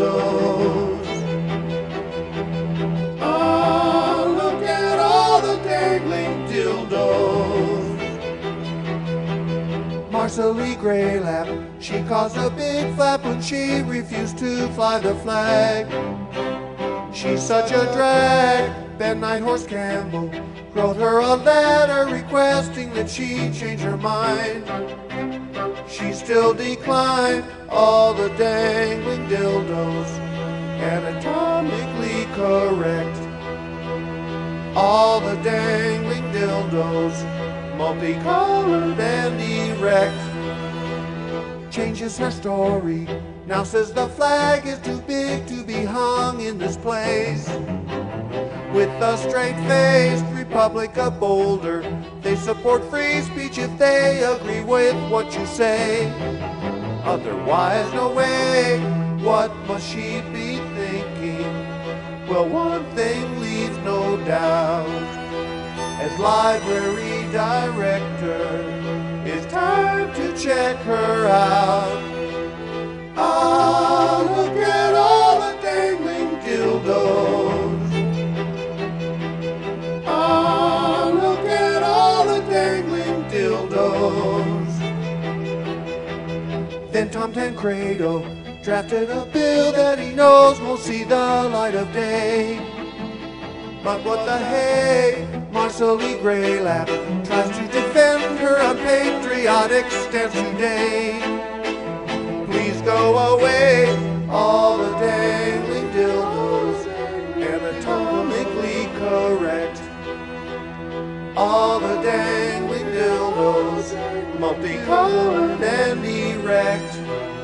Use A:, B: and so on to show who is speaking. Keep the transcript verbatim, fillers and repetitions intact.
A: dildos. Oh, look at all the dangling dildos. Marcelie Graylap, she caused a big flap when she refused to fly the flag. She's such a drag. Ben Nighthorse Campbell wrote her a letter requesting that she change her mind. She still declined all the dangling dildos, anatomically correct. All the dangling dildos, multicolored and erect. Changes her story, now says the flag is too big to be hung in this place. With a straight-faced Republic of Boulder, they support free speech if they agree with what you say. Otherwise, no way. What must she be thinking? Well, one thing leaves no doubt. As library director, it's time to check her out. Ah, look at all the dangling dildos. Ah, look at all the dangling dildos. Then Tom Tancredo drafted a bill that he knows won't see the light of day. But what the hey, Marcelie Graylap tries to defend her unpatriotic stance today. Please go away, all the dangling dildos, anatomically correct. All the dangling dildos, multicolored and erect.